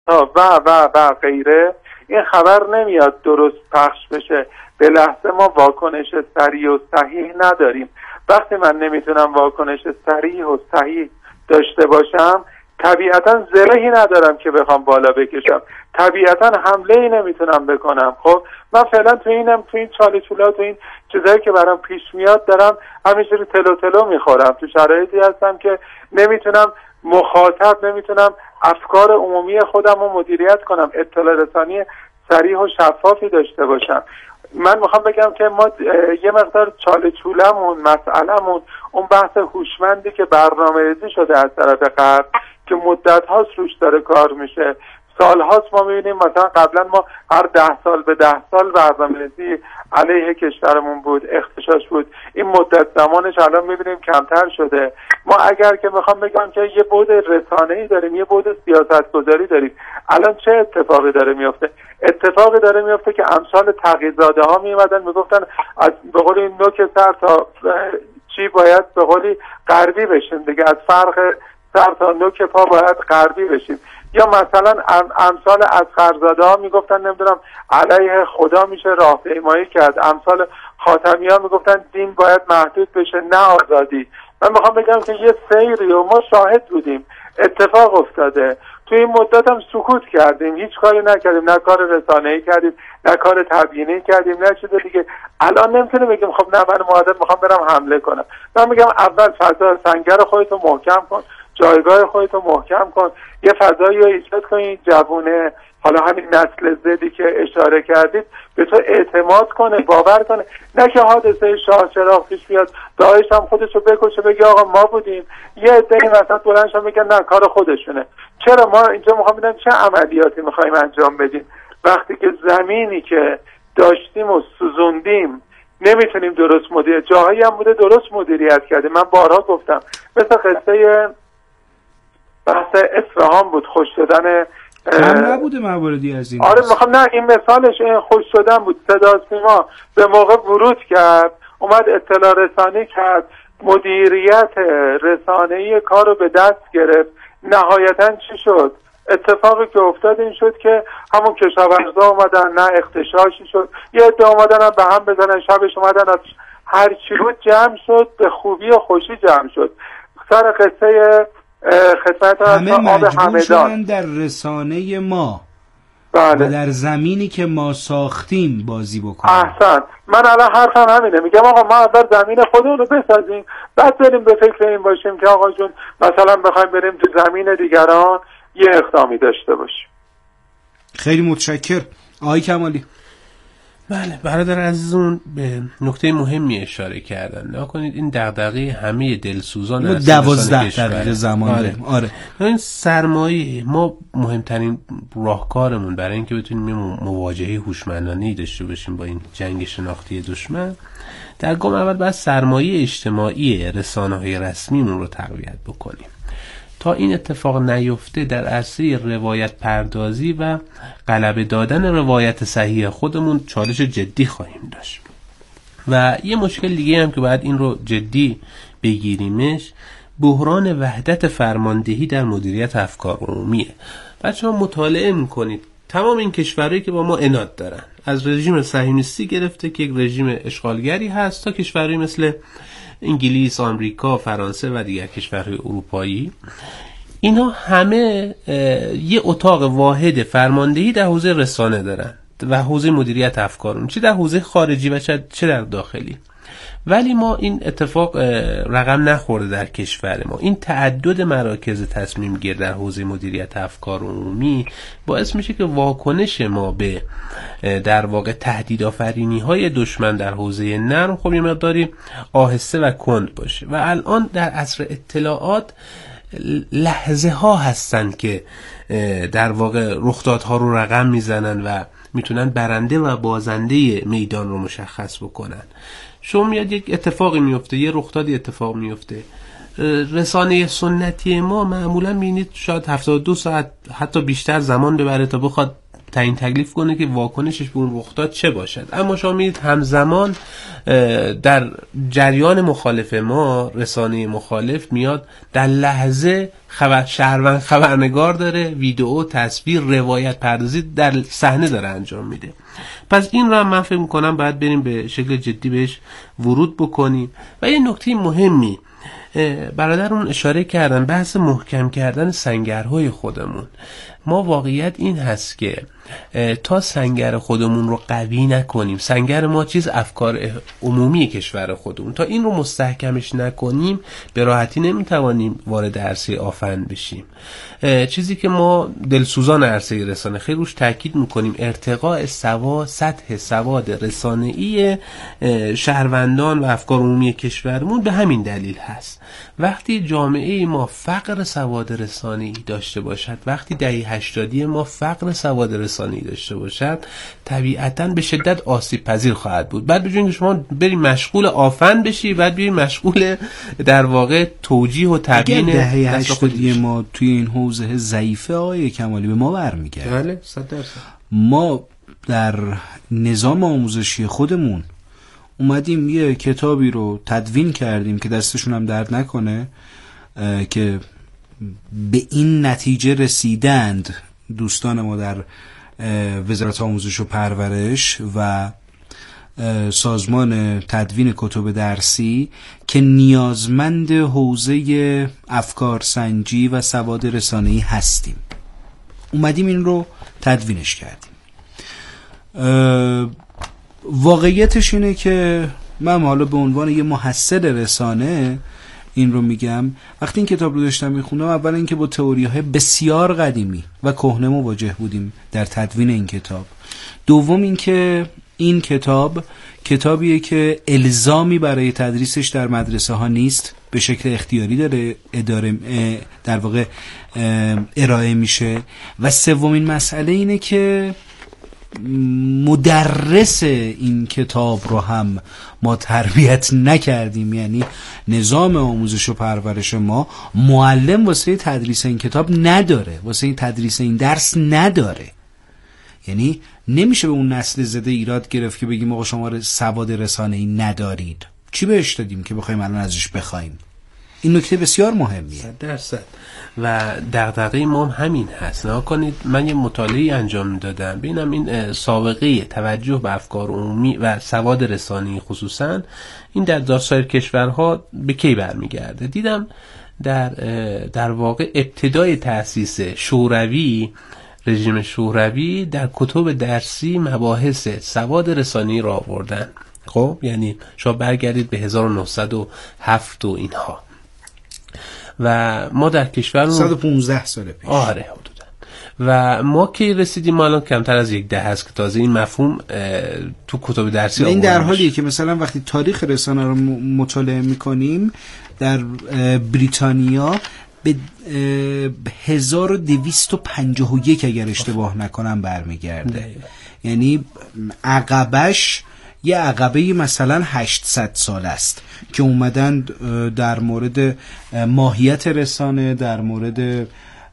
و غیره، این خبر نمیاد درست پخش بشه. به لحظه ما واکنش سریع و صحیح نداریم. وقتی من نمیتونم واکنش سریع و صحیح داشته باشم، طبیعتا زرهی ندارم که بخوام بالا بکشم، طبیعتا حمله‌ای نمیتونم بکنم. خب من فعلا تو این چاله چولا، تو این چیزایی که برام پیش میاد دارم همینجوری تلو تلو میخورم. تو شرایطی هستم که نمیتونم نمیتونم افکار عمومی خودم رو مدیریت کنم، اطلاع رسانی صریح و شفافی داشته باشم. من میخوام بگم که ما یه مقدار چاله چولمون، مسئله‌مون، اون بحث هوشمندی که برنامه‌ریزی شده از طرف غرب که مدت هاست روش داره کار میشه، سال هاست ما میبینیم مثلا قبلا ما هر 10 سال به 10 سال برنامه‌ریزی علیه کشورمون بود، اختشاش بود. این مدت زمانش الان میبینیم کمتر شده. ما اگر که میخوام بگم که یه بعد رسانه‌ای داریم، یه بعد سیاست‌گذاری داریم، الان چه اتفاقی داره میفته؟ اتفاقی داره میفته که امثال تقی‌زاده ها میمدن میگفتن از به قول نوک سر تا چی باید به قولی غربی بشیم دیگه، از فرق سر تا نوک پا باید غربی بشیم. یا مثلا امثال اصغرزاده ها میگفتن نمیدونم علیه خدا میشه راهپیمایی کرد، امثال خاتمی ها میگفتن دین باید محدود بشه نه آزادی. من میخوام بگم که یه سیری و ما شاهد بودیم اتفاق افتاده، توی این مدت هم سکوت کردیم، هیچ کاری نکردیم، نه کار رسانه‌ای کردیم، نه کار تبیینی کردیم، نه چیز دیگه. الان نمیتونه بگیم خب نه من مؤدب میخوام برم حمله کنم. من میگم اول فضا سنگر خودتو محکم کن، جایگاه خودتو محکم کن، یه فضایی رو ایجاد کن این جوونه، حالا همین نسل زدی که اشاره کردید، به تو اعتماد کنه، باور کنه، نه که حادثه شاه چراغ پیش بیاد داعش هم خودشو بکشه بگه آقا ما بودیم، یه عده‌ای مثلا بلندشون میگن نه کار خودشونه. چرا ما اینجا میخوام بدم چه عملیاتی میخوایم انجام بدیم وقتی که زمینی که داشتیم و سوزوندیم نمیتونیم درست مدیریت، جاهایی هم بوده درست مدیریت کردیم. من بارها گفتم مثل قصه بحث اصفهان بود، خوش شدن هم نبوده مواردی از این. آره میخوام نه این مثالش این خوش شدن بود. صدا سیما به موقع ورود کرد، اومد اطلاع رسانی کرد، مدیریت رسانه‌ای کار رو به دست گرفت. نهایتاً چی شد؟ اتفاقی که افتاد این شد که همون کشاورزا اومدن، نه اختشاشی شد، یه عده اومدن به هم بزنن، شبش اومدن از هر چی بود جمع شد، به خوبی و خوشی جمع شد. سر قصه خدمت همه مجبور شدن در رسانه ما بله. و در زمینی که ما ساختیم بازی بکنیم. احسن. من الان حرفم همینه، میگم آقا ما اول زمین خودمون رو بسازیم، بعد بریم به فکر این باشیم که آقا جون مثلا بخوایم بریم تو زمین دیگران یه اقدامی داشته باشیم. خیلی متشکر آقای کمالی. بله برادر عزیزون به نکته مهمی اشاره کردن. نگاه کنید این دغدغه همه دلسوزان 12 دقیقه زمان. آره. این سرمایه ما مهمترین راهکارمون برای اینکه بتونیم مواجهه هوشمندانه‌ای داشته باشیم با این جنگ شناختی دشمن، در گام اول باید سرمایه اجتماعی رسانه‌های رسمیمون رو تقویت بکنیم. تا این اتفاق نیفته در عرصه روایت پردازی و غلبه دادن روایت صحیح خودمون چالش جدی خواهیم داشت. و یه مشکل دیگه هم که باید این رو جدی بگیریمش، بحران وحدت فرماندهی در مدیریت افکار عمومیه. بچه‌ها مطالعه میکنید تمام این کشورهایی که با ما عناد دارن، از رژیم صهیونیستی گرفته که یک رژیم اشغالگری هست تا کشورهایی مثل انگلیس، آمریکا، فرانسه و دیگر کشورهای اروپایی، اینا همه یه اتاق واحد فرماندهی در حوزه رسانه دارن و حوزه مدیریت افکارون، چه در حوزه خارجی و چه در داخلی. ولی ما این اتفاق رقم نخورده در کشور ما. این تعدد مراکز تصمیم گیر در حوزه مدیریت افکار عمومی باعث میشه که واکنش ما به در واقع تهدید آفرینی های دشمن در حوزه نرم خب یه مقداری آهسته و کند باشه. و الان در عصر اطلاعات لحظه ها هستن که در واقع رخدادها رو رقم میزنن و میتونن برنده و بازنده میدان رو مشخص بکنن. شما میاد یک اتفاقی میفته، یه رخدادی اتفاق میفته، رسانه سنتی ما معمولا میبینید شاید 72 ساعت حتی بیشتر زمان ببره تا بخواد تعیین تکلیف کنه که واکنشش به اون رخداد چه باشد. اما شما میدید همزمان در جریان مخالف ما، رسانه مخالف میاد در لحظه خبرنگار داره، ویدئو، تصویر، روایت پردازی در صحنه داره انجام میده. پس این رو هم من فکر میکنم باید بریم به شکل جدی بهش ورود بکنیم. و یه نکته مهمی برادرمون اشاره کردن، بحث محکم کردن سنگرهای خودمون. ما واقعیت این هست که تا سنگر خودمون رو قوی نکنیم، سنگر ما چیز افکار عمومی کشور خودمون، تا این رو مستحکمش نکنیم به راحتی نمیتوانیم وارد عرصه آفن بشیم. چیزی که ما دلسوزان عرصه رسانه خیلی روش تاکید میکنیم، ارتقاء سطح سواد رسانه‌ای شهروندان و افکار عمومی کشورمون به همین دلیل هست. وقتی جامعه ما فقر سواد رسانه‌ای داشته باشد، وقتی دهه 80 ما فقر سواد رسانه‌ای داشته باشد، طبیعتاً به شدت آسیب پذیر خواهد بود. بعد بجوین که شما بری مشغول آفن بشی، بعد بری مشغول در واقع توجیه و تبیین دهه 80 ما توی این حوزه ضعیفه آقای کمالی به ما برمیگرده. بله 100%. ما در نظام آموزشی خودمون اومدیم یه کتابی رو تدوین کردیم که دستشون هم درد نکنه که به این نتیجه رسیدند دوستان ما در وزارت آموزش و پرورش و سازمان تدوین کتب درسی که نیازمند حوزه افکارسنجی و سواد رسانه‌ای هستیم. اومدیم این رو تدوینش کردیم. واقعیتش اینه که من حالا به عنوان یه محصل رسانه این رو میگم، وقتی این کتاب رو داشتم میخونم، اول اینکه با تئوری‌های بسیار قدیمی و کهنه مواجه بودیم در تدوین این کتاب. دوم اینکه این کتابیه که الزامی برای تدریسش در مدرسه ها نیست، به شکل اختیاری داره در واقع ارائه میشه. و سومین مسئله اینه که مدرس این کتاب رو هم ما تربیت نکردیم، یعنی نظام آموزش و پرورش ما معلم واسه تدریس این کتاب نداره، واسه تدریس این درس نداره. یعنی نمیشه به اون نسل زده ایراد گرفت که بگیم آقا شما سواد رسانه‌ای ندارید، چی بهش دادیم که بخوایم الان ازش بخوایم. این نکته بسیار مهمیه. 100%. و دغدغه ما همین هست. نگاه کنید، من یه مطالعه انجام دادم ببینم این سابقه توجه به افکار عمومی و سواد رسانه‌ای خصوصا این در سایر کشورها به کی برمیگرده. دیدم در واقع ابتدای تأسیس شوروی، رژیم شوروی، در کتب درسی مباحث سواد رسانه‌ای را آوردن. خب یعنی شما برگردید به 1907 و اینها، و ما در کشورمون 115 سال پیش. آره حدودا. و ما که رسیدیم الان کمتر از یک دهه است که تازه این مفهوم تو کتب درسی این در حالیه که مثلا وقتی تاریخ رسانه رو مطالعه میکنیم در بریتانیا به 1251 اگر اشتباه نکنم برمیگرده. یعنی عقبش یه عقبه مثلا 800 سال است که اومدن در مورد ماهیت رسانه، در مورد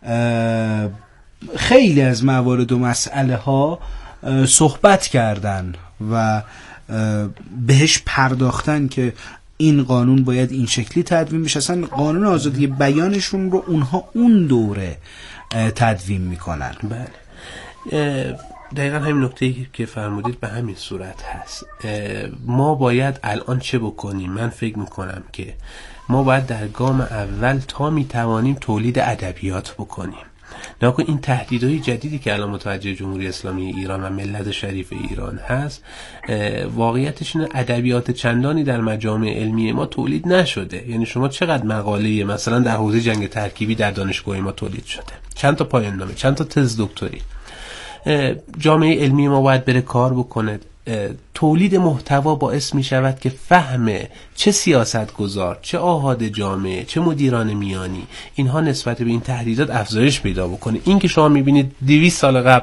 خیلی از موارد و مسئله ها صحبت کردن و بهش پرداختن که این قانون باید این شکلی تدوین بشه. اصلا قانون آزادی بیانشون رو اونها اون دوره تدوین میکنن. بله دقیقا همین نکته‌ای که فرمودید به همین صورت هست. ما باید الان چه بکنیم؟ من فکر میکنم که ما باید در گام اول تا میتوانیم تولید ادبیات بکنیم. ناگهان این تهدیدهای جدیدی که الان متوجه جمهوری اسلامی ایران و ملت شریف ایران هست، واقعیتش اینه ادبیات چندانی در مجامع علمی ما تولید نشده. یعنی شما چقدر مقاله مثلا در حوزه جنگ ترکیبی در دانشگاه ما تولید شده، چند تا پایان نامه، چند تا تز دکتری. جامعه علمی ما باید بره کار بکنه. تولید محتوا باعث می شود که فهم چه سیاستگزار، چه آحاد جامعه، چه مدیران میانی، اینها نسبت به این تهدیدات افزایش پیدا بکنه. این که شما می بینید 200 سال قبل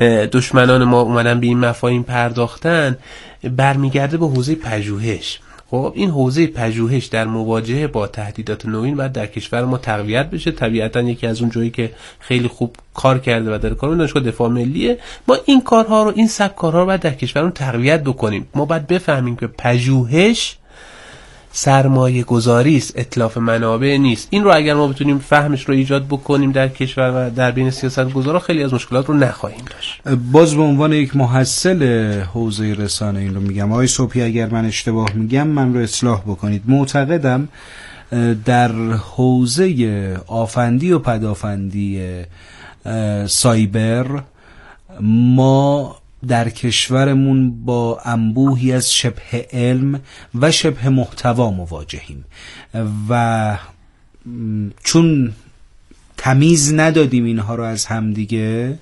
دشمنان ما اومدن به این مفاهیم پرداختن، برمیگرده به حوزه پژوهش. خب این حوزه پژوهش در مواجهه با تهدیدات نوین باید در کشور ما تقویت بشه. طبیعتا یکی از اون جایی که خیلی خوب کار کرده و در کار دانشگاه دفاع ملیه. ما این کارها رو، این سبک کارها رو باید در کشورمون تقویت بکنیم. ما باید بفهمیم که پژوهش سرمایه گذاری است، اتلاف منابع نیست. این رو اگر ما بتونیم فهمش رو ایجاد بکنیم در کشور و در بین سیاستگزارا، خیلی از مشکلات رو نخواهیم داشت. باز به عنوان یک محصل حوزه رسانه این رو میگم، آقای صبحی اگر من اشتباه میگم من رو اصلاح بکنید. معتقدم در حوزه آفندی و پدافندی سایبر ما در کشورمون با انبوهی از شبه علم و شبه محتوا مواجهیم و چون تمیز ندادیم اینها رو از همدیگه،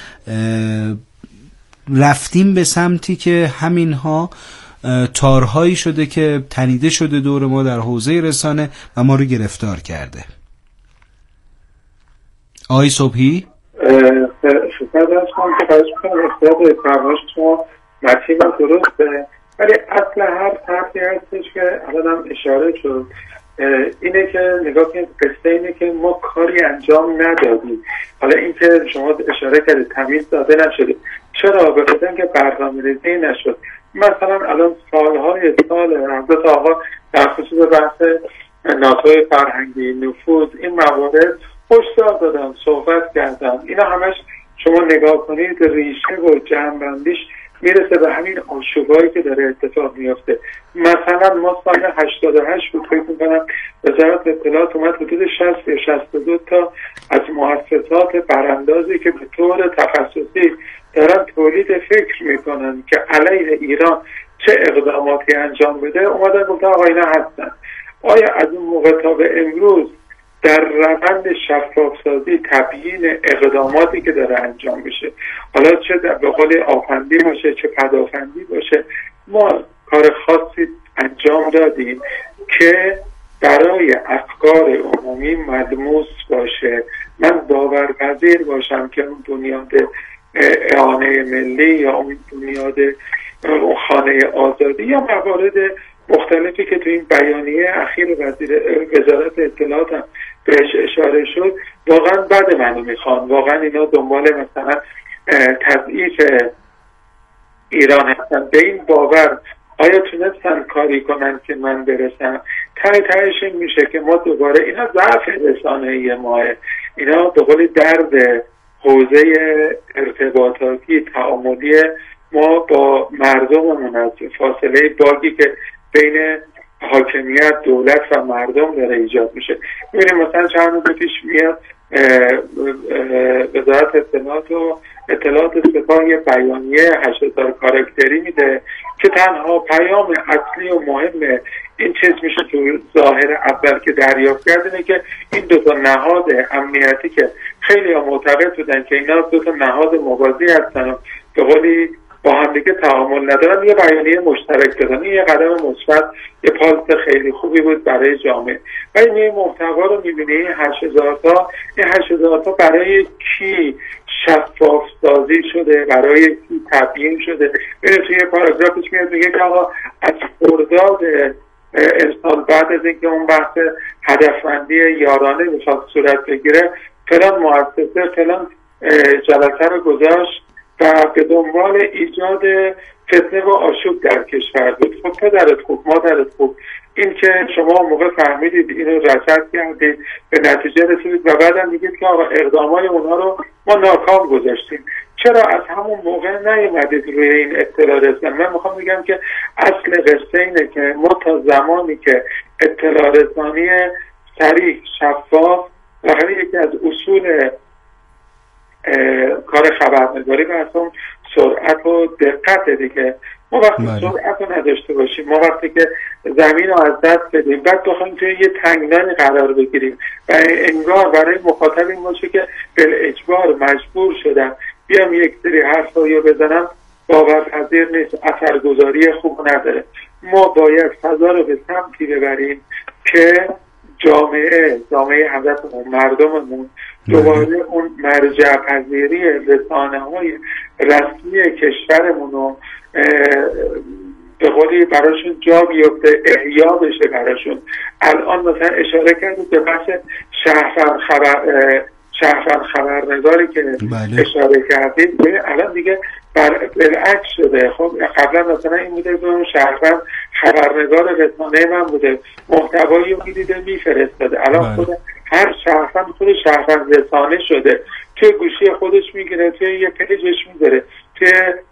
رفتیم به سمتی که همینها تارهایی شده که تنیده شده دور ما در حوزه رسانه و ما رو گرفتار کرده. آقای صبحی شکر داشت کنم که خواهش میکنم اختیار فرمایش شما متین درسته، ولی اصل هر طرحی هستش که الان هم اشاره شد اینه که نگاه کنید، قصه اینه که ما کاری انجام ندادیم. حالا این که شما اشاره کردید تمیز داده نشده، چرا؟ به خاطر اینکه برنامه‌ریزی نشد. مثلا الان سالهای سال حضرت آقا در خصوص بحث ناتوی فرهنگی، نفوذ، این موارد هشدار دادن، صحبت کردن. اینا همش شما نگاه کنید ریشه و جمع‌بندیش میرسه به همین آشوبایی که داره اتفاق میفته. مثلا ما سال 88 بود فکر میکنم وزارت اطلاعات اومد حدود 60 یا 62 تا از مؤسسات براندازی که به طور تخصصی دارن تولید فکر میکنن که علیه ایران چه اقداماتی انجام بده، اومدن گفتن آقا اینا هستن. آیا از اون موقع تا به امروز در روند شفافسازی تبیین اقداماتی که داره انجام میشه، حالا چه به قول آفندی باشه چه پدافندی باشه، ما کار خاصی انجام دادیم که برای افکار عمومی ملموس باشه، من باورپذیر باشم که اون بنیاد اعانه ملی یا اون بنیاد خانه آزادی یا موارد مختلفی که تو این بیانیه اخیر وزارت اطلاعات هم بهش اشاره شد واقعا بد منو میخوان. واقعا اینا دنبال مثلا تضعیف ایران هستن. به این باور آیا تونستن کاری کنن که من برسم؟ تهش این میشه که ما دوباره اینا ضعف رسانه‌ای ماه، اینا به قول درد حوزه ارتباطاتی تعاملی ما با مردممون از فاصله باگی که بین حاکمیت، دولت و مردم داره ایجاد میشه. میبینیم مثلا چند روز پیش میاد وزارت اطلاعات سپاه یه بیانیه 8000 کاراکتری میده که تنها پیام اصلی و مهم این چیز میشه تو ظاهر اول که دریافت کرد اینه که این دو تا نهاد امنیتی که خیلی ها معتقد بودن که اینا دو تا نهاد موازی هستن و به قولی با هم دیگه تعامل ندارن، یه بیانیه مشترک دادن. این یه قدم مثبت، یه پالس خیلی خوبی بود برای جامعه. و این محتوا رو می‌بینی این 8000 تا برای کی شفاف سازی شده، برای کی تبیین شده. ببین توی پاراگرافش میاد میگه که آقا از خرداد امسال بعد از اینکه اون بحث هدفمندی یارانه میخواد صورت بگیره، فلان مؤسسه فلان جلسه رو گذاشت و به دنبال ایجاد فتنه و آشوب در کشور بود. خب پدرت خوب، مادرت خوب، این که شما موقع فهمیدید اینو رصد کردید به نتیجه رسیدید و بعدم میگید که آقا اقدامای اونها رو ما ناکام گذاشتیم، چرا از همون موقع نیومدید روی این اطلاع رسانی؟ من میخوام بگم که اصل قصه اینه که ما تا زمانی که اطلاع رسانی صریح، شفاف، واقعا یکی از اصول کار خبرنگاری بحثم سرعت و دقت دیگه، ما وقتی سرعت رو نداشته باشیم، ما وقتی که زمین رو از دست بدیم بعد بخوایم توی یه تنگنانی قرار بگیریم و انگار برای مخاطب این باشه که بالاجبار مجبور شدم بیام یک سری حرفایی رو بزنم، باورپذیر نیست، اثرگذاری خوب نداره. ما باید فضا رو به سمتی ببریم که جامعه حضرتمون، مردممون دوباره اون مرجع پذیری رسانه‌های رسمی کشورمون رو به قولی براشون جا بیفته، احیا بشه براشون. الان مثلا اشاره کردید به بحث شهروند خبرنگاری که بله. اشاره کردید، الان دیگه برعکس شده. خب قبلا مثلا این بوده که شهروند خبرنگار رسانه من بوده، محتوایی رو میدیده میفرستاده. الان خود هر شهروند خود شهروند رسانه شده، توی گوشی خودش میگیره، توی یه پیجش میذاره، توی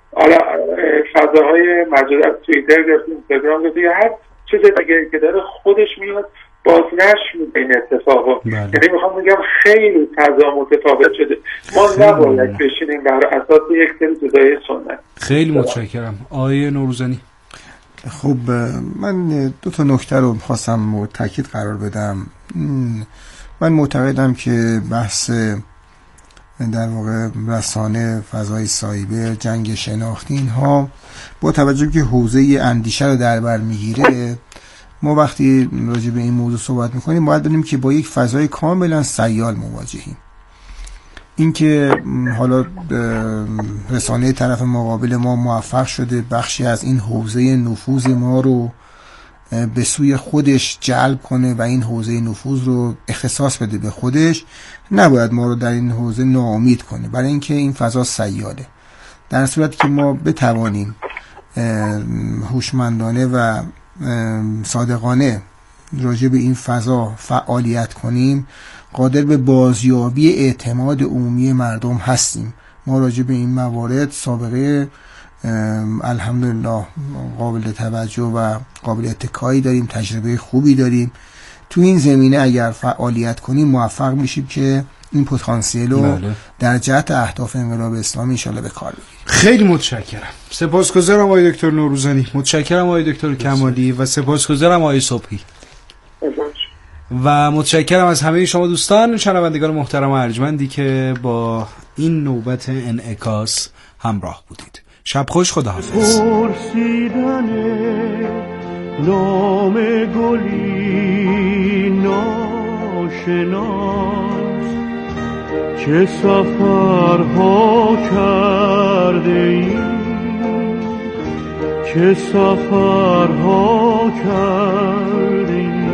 فضاهای مجازی توییتر گرفت، اینستاگرام گرفت، یا هر چیز دیگه که داره خودش میاد بازنشر میده این اتفاقا. یعنی میخوام بگم خیلی فضا متفاوت شده. ما نباید بشینیم بر اساس یک سری چیزای سنت. خیلی متشکرم. آقای نوروزنی. خب من 2 نکته رو خواستم تاکید قرار بدم. من معتقدم که بحث در واقع رسانه، فضای سایبر، جنگ شناختی، اینها با توجه که حوزه اندیشه رو در بر میگیره، ما وقتی راجع به این موضوع صحبت میکنیم باید بدونیم که با یک فضای کاملا سیال مواجهیم. اینکه حالا رسانه طرف مقابل ما موفق شده بخشی از این حوزه نفوذ ما رو به سوی خودش جلب کنه و این حوزه نفوذ رو اختصاص بده به خودش، نباید ما رو در این حوزه ناامید کنه، برای اینکه این فضا سیاله. در صورتی که ما بتوانیم هوشمندانه و صادقانه راجع به این فضا فعالیت کنیم، قادر به بازیابی اعتماد عمومی مردم هستیم. ما راجع به این موارد سابقه الحمدلله قابل توجه و قابل اتکایی داریم، تجربه خوبی داریم. تو این زمینه اگر فعالیت کنیم موفق میشیم که این پتانسیل رو در جهت اهداف انقلاب اسلامی ان شاءالله به کار بگیریم. خیلی متشکرم. سپاسگزارم آقای دکتر نوروزنی، متشکرم آقای دکتر کمالی و سپاسگزارم آقای صبحی. و متشکرم از همه شما دوستان شنوندگان محترم و ارجمندی که با این نوبت انعکاس همراه بودید. شب خوش، خداحافظ. پرسیدن نام گلی ناشناس، چه سفرها کرده ایم، چه سفرها کرده ایم.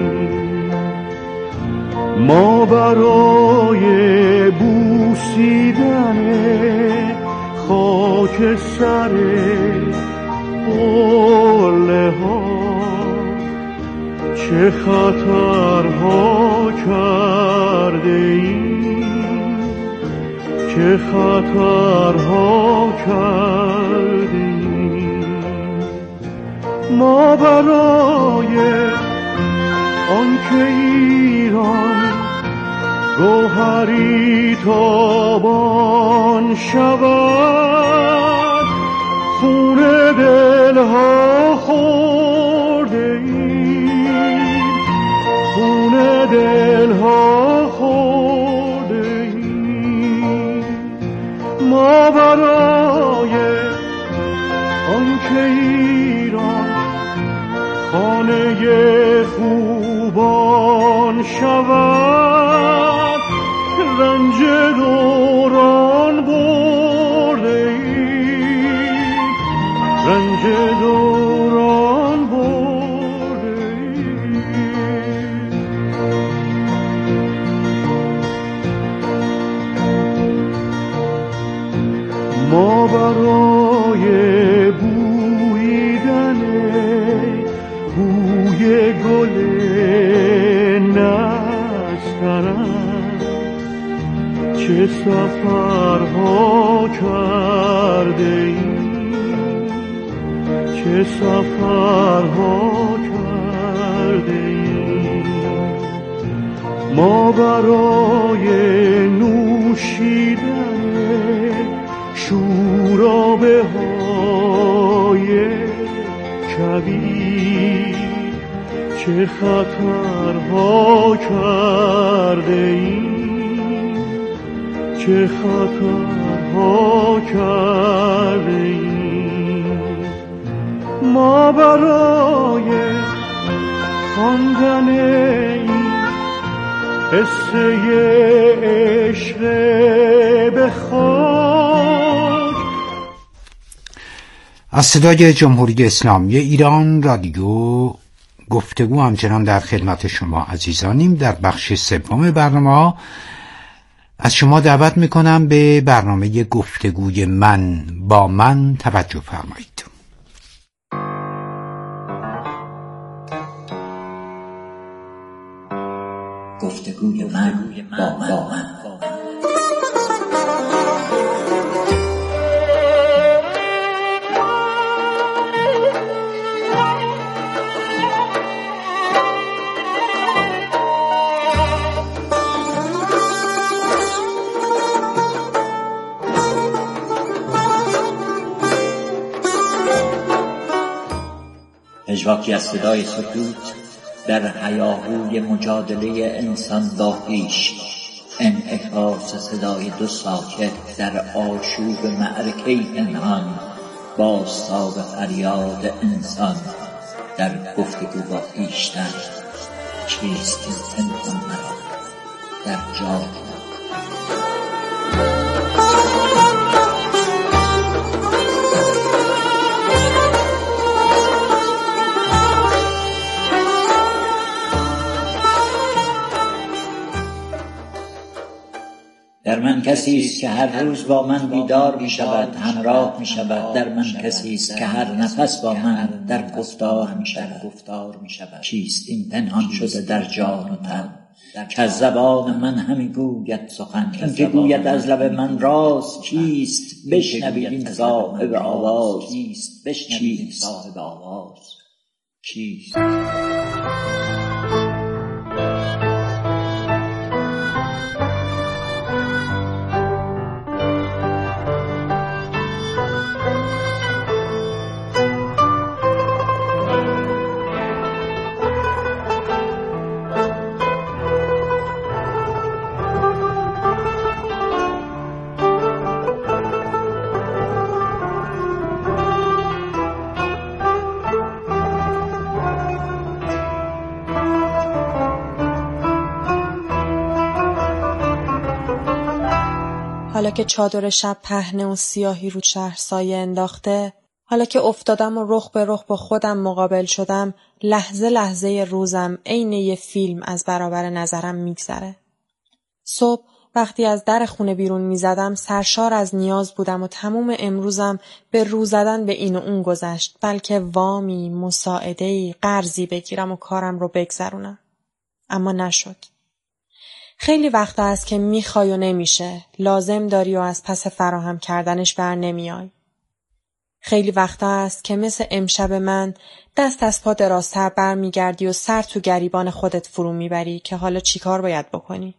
ما برای بوسیدن خاک سر قله ها چه خطرها کرده ایم، چه خطرها کرده ایم. ما برای آنکه ایران گوهری تابان شود، خون دلها خورده ایم، خون دلها خورده ایم. ما برای آنکه ایران خانه خوبان شود، رنج دوران برده ایم، رنج دوران برده ایم. ما برای بویدن بوی گل نسترن، چه سفرها کرده ایم، چه سفرها کرده ایم. ما برای نوشیدن شورابه های کبیر، چه خطرها کرده ایم، چه خطرها کرده ایم. ما برای خواندن این قصه عشق به خاک. از صدای جمهوری اسلامی ایران رادیو گفتگو همچنان در خدمت شما عزیزانیم. در بخش سوم برنامه از شما دعوت میکنم به برنامه گفتگوی من با من توجه فرمایید. گفتگوی من با من. پژواکی از صدای سکوت در هیاهوی مجادله انسان با خویش، انعکاس صدای دو ساکت در آشوب معرکه پنهان، بازتاب فریاد انسان در گفتگو با خویشتن. چیست این پنهان مرا در جا؟ در من کسی است که هر روز با من بیدار می شود، همراه می شود. در من کسی است که هر نفس با من در گفتار می شود. چیست این پنهان شده در جان و تن که از زبان من همی گوید سخن؟ این که گوید از لب من راست چیست؟ بشنوید این صاحب آواز چیست؟ حالا که چادر شب پهنه و سیاهی رو شهر سایه انداخته، حالا که افتادم و رخ به رخ با خودم مقابل شدم، لحظه لحظه روزم عین یه فیلم از برابر نظرم میگذره. صبح وقتی از در خونه بیرون میزدم سرشار از نیاز بودم و تموم امروزم به رو زدن به این و اون گذشت، بلکه وامی، مساعده‌ای، قرضی بگیرم و کارم رو بگذرونم. اما نشد. خیلی وقتا است که میخوای و نمیشه، لازم داری و از پس فراهم کردنش بر نمیای. خیلی وقتا است که مثل امشب من دست از پا درازتر بر میگردی و سر تو گریبان خودت فرو میبری که حالا چی کار باید بکنی.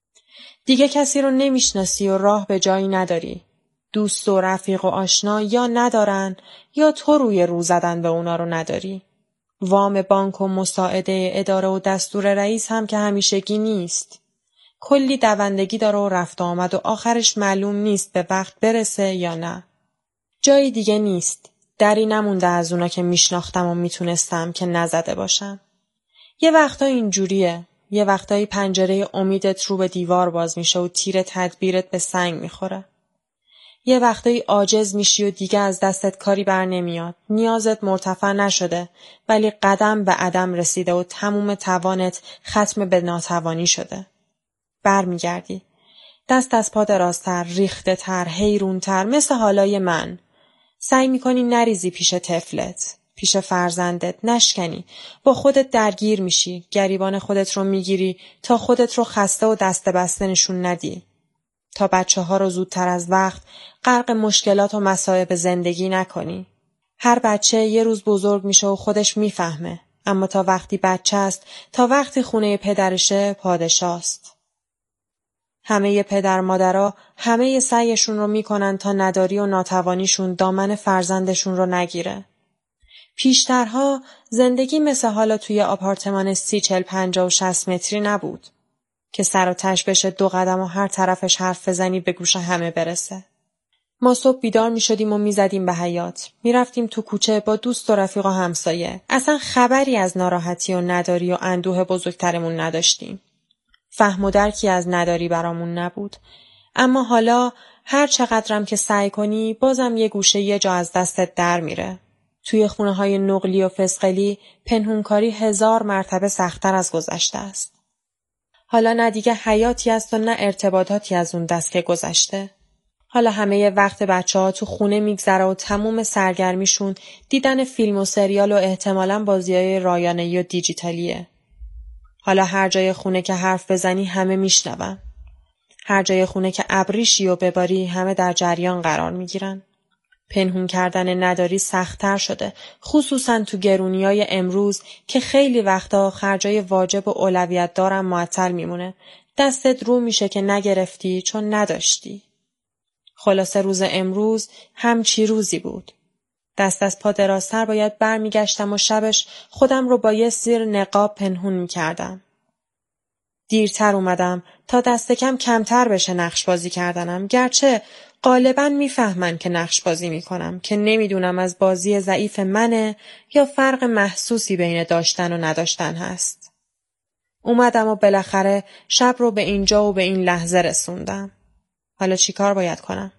دیگه کسی رو نمیشناسی و راه به جایی نداری. دوست و رفیق و آشنا یا ندارن یا تو روی رو زدن به اونا رو نداری. وام بانک و مساعده اداره و دستور رئیس هم که همیشگی نیست. کلی دوندگی داره و رفت آمد و آخرش معلوم نیست به وقت برسه یا نه. جایی دیگه نیست. دری نمونده از اونا که میشناختم و میتونستم که نزده باشم. یه وقتا اینجوریه. یه وقتایی پنجره امیدت رو به دیوار باز میشه و تیر تدبیرت به سنگ میخوره. یه وقتایی عاجز میشی و دیگه از دستت کاری بر نمیاد. نیازت مرتفع نشده ولی قدم به عدم رسیده و تموم توانت ختم به ناتوانی شده. بر میگردی. دست از پا درازتر، ریخته تر، حیرونتر، مثل حالای من. سعی میکنی نریزی پیش طفلت، پیش فرزندت، نشکنی. با خودت درگیر میشی، گریبان خودت رو میگیری تا خودت رو خسته و دست بسته نشون ندی. تا بچه‌ها رو زودتر از وقت غرق مشکلات و مصائب زندگی نکنی. هر بچه یه روز بزرگ میشه و خودش میفهمه. اما تا وقتی بچه است، تا وقتی خونه پدرشه پادشاست. همه پدر مادرها همه سعیشون رو میکنن تا نداری و ناتوانیشون دامن فرزندشون رو نگیره. پیشترها زندگی مثل حالا توی آپارتمان 30 40 50 و 60 متری نبود که سر و تش بشه 2 قدم و هر طرفش حرف بزنی به گوش همه برسه. ما صبح بیدار می شدیم و می زدیم به حیاط. می رفتیم تو کوچه با دوست و رفیق و همسایه. اصلا خبری از ناراحتی و نداری و اندوه بزرگترمون نداشتیم. فهم و درکی از نداری برامون نبود. اما حالا هر چقدرم که سعی کنی بازم یه گوشه یه جا از دستت در میره. توی خونه‌های نقلی و فسقلی پنهونکاری 1000 مرتبه سخت‌تر از گذشته است. حالا نه دیگه حیاتی است و نه ارتباطاتی از اون دست که گذشته. حالا همه وقت بچه‌ها تو خونه میگذره و تموم سرگرمیشون دیدن فیلم و سریال و احتمالاً بازی‌های رایانه‌ای و دیجیتالیه. حالا هر جای خونه که حرف بزنی همه میشنون. هر جای خونه که ابریشی و بباری همه در جریان قرار میگیرن. پنهون کردن نداری سخت‌تر شده، خصوصاً تو گرونیای امروز که خیلی وقتا خرجای واجب و اولویت دارم معطل میمونه. دستت رو میشه که نگرفتی چون نداشتی. خلاصه روز امروز همچی روزی بود. دست از پا درازتر باید برمیگشتم و شبش خودم رو با یه زیر نقاب پنهون میکردم. دیرتر اومدم تا دست کمتر بشه نقش بازی کردنم، گرچه غالباً میفهمن که نقش بازی میکنم که نمیدونم از بازی ضعیف منه یا فرق محسوسی بین داشتن و نداشتن هست. اومدم و بالاخره شب رو به اینجا و به این لحظه رسوندم. حالا چی کار باید کنم؟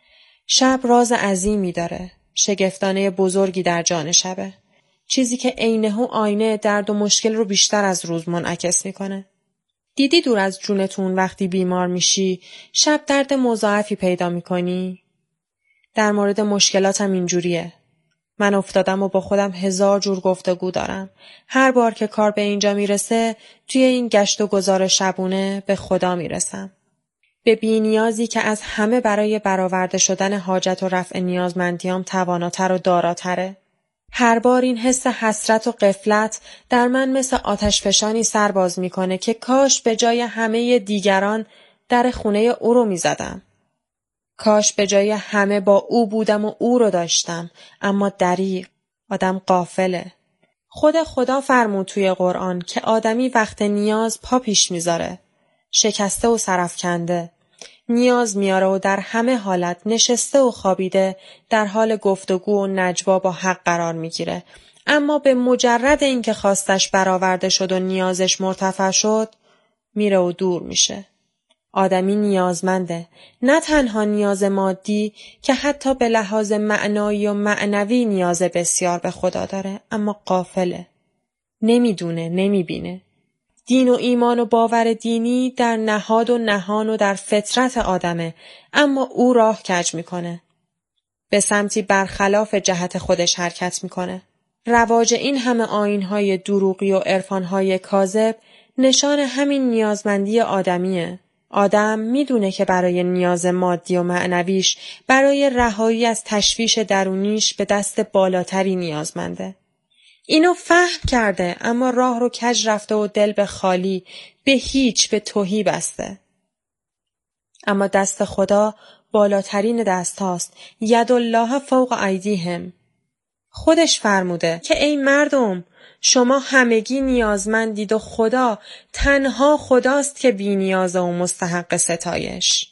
شب راز عظیمی داره، شگفتانه بزرگی در جان شبه، چیزی که عینه آینه درد و مشکل رو بیشتر از روز منعکس میکنه. دیدی دور از جونتون وقتی بیمار میشی شب درد مضاعفی پیدا میکنی؟ در مورد مشکلاتم اینجوریه. من افتادم و با خودم 1000 جور گفتگو دارم. هر بار که کار به اینجا میرسه توی این گشت و گذار شبونه به خدا میرسم. به بی‌نیازی که از همه برای برآورده شدن حاجت و رفع نیازمندیام تواناتر و داراتره. هر بار این حس حسرت و غفلت در من مثل آتشفشانی سرباز میکنه که کاش به جای همه دیگران در خونه او رو میزدم. کاش به جای همه با او بودم و او رو داشتم، اما دریغ، آدم غافله. خدا فرمود توی قرآن که آدمی وقت نیاز پا پیش میذاره، شکسته و سرفکنده. نیاز میاره و در همه حالت نشسته و خوابیده در حال گفتگو و نجوا با حق قرار میگیره، اما به مجرد اینکه خواستش برآورده شد و نیازش مرتفع شد میره و دور میشه. آدمی نیازمنده، نه تنها نیاز مادی که حتی به لحاظ معنایی و معنوی نیاز بسیار به خدا داره، اما غافله، نمیدونه، نمیبینه. دین و ایمان و باور دینی در نهاد و نهان و در فطرت آدمه، اما او راه کج میکنه. به سمتی برخلاف جهت خودش حرکت میکنه. رواج این همه آیین‌های دروغی و عرفان‌های کاذب نشان همین نیازمندی آدمیه. آدم میدونه که برای نیاز مادی و معنویش، برای رهایی از تشویش درونیش به دست بالاتری نیازمنده. اینو فهم کرده، اما راه رو کج رفته و دل به خالی، به هیچ، به تهی بسته. اما دست خدا بالاترین دست هاست. ید الله فوق ایدیهم. خودش فرموده که ای مردم، شما همگی نیازمندید و خدا، تنها خداست که بی نیازه و مستحق ستایش.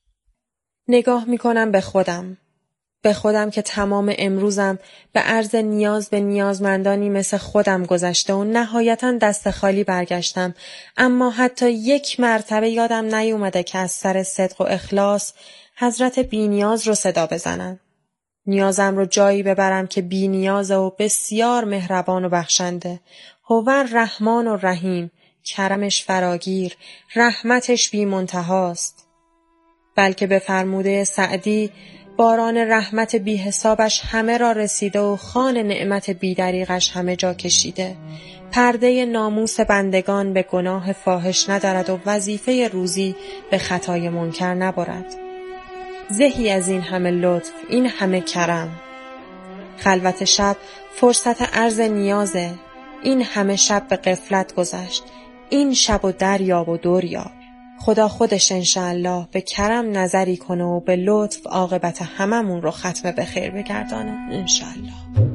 نگاه میکنم به خودم که تمام امروزم به عرض نیاز به نیازمندانی مثل خودم گذشته و نهایتاً دست خالی برگشتم، اما حتی یک مرتبه یادم نیومده که از سر صدق و اخلاص حضرت بی نیاز رو صدا بزنم. نیازم رو جایی ببرم که بی نیازه و بسیار مهربان و بخشنده، هو رحمان و رحیم، کرمش فراگیر، رحمتش بی منتهاست. بلکه به فرموده سعدی باران رحمت بی حسابش همه را رسیده و خوان نعمت بی دریغش همه جا کشیده. پرده ناموس بندگان به گناه فاحش ندارد و وظیفه روزی به خطای منکر نبرد. زهی از این همه لطف، این همه کرم. خلوت شب فرصت عرض نیازه، این همه شب به غفلت گذشت، این شب و دریاب و دوریاب. خدا خودش انشاءالله به کرم نظری کنه و به لطف عاقبت هممون رو ختم به خیر بگردانه انشاءالله.